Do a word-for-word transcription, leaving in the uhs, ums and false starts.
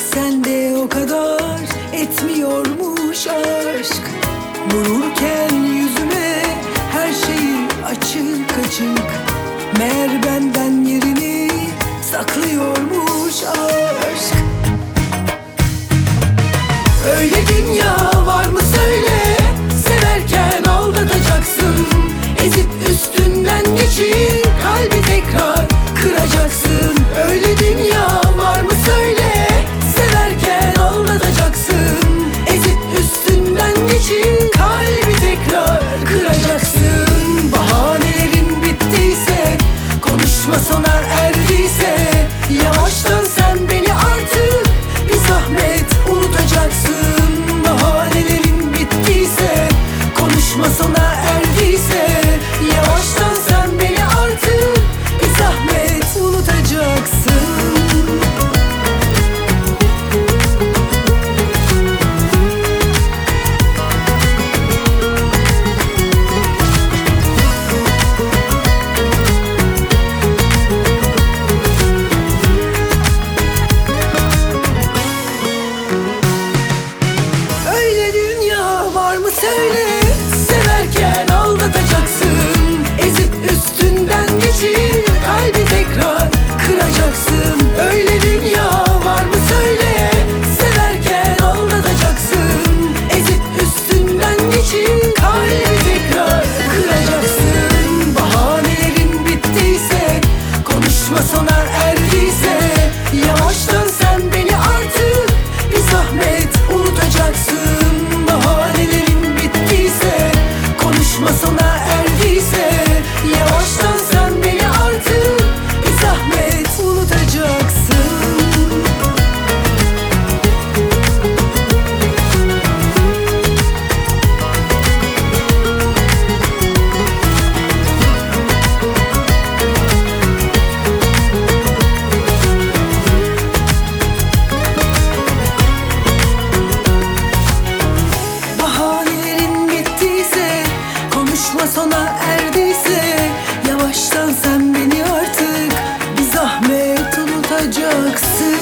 Sende o kadar etmiyormuş aşk. Vururken yüzüme her şeyi açık açık. Meğer benden yerini saklıyormuş aşk. Öyle dünya var mı söyle, severken aldatacaksın. Ezip üstünden geçip kalbi tekrar kıracaksın. Öyle dünya var mı söyle, severken aldatacaksın. Ezip üstünden geçip kalbi tekrar kıracaksın. Bahanelerin bittiyse, konuşma sona erdiyse, yavaştan sen beni artık bir zahmet unutacaksın. Bahanelerin bittiyse, konuşma sona erdiyse, yavaştan sen beni artık bir zahmet unutacaksın. Öyle dünya var mı söyle, severken aldatacaksın. Ezip üstünden geçip kalbi tekrar kıracaksın. Öyle dünya var mı söyle, severken aldatacaksın. Ezip üstünden geçip kalbi tekrar kıracaksın. Bahanelerin bittiyse, konuşma sona erdiyse, yavaştan sen beni artık bir zahmet unutacaksın. Bahanelerin bittiyse, konuşma sona erdiyse, yavaştan sen beni artık bir zahmet unutacaksın. Bahanelerin bittiyse, konuşma sona erdiyse, yavaştan sen beni artık bir zahmet unutacaksın.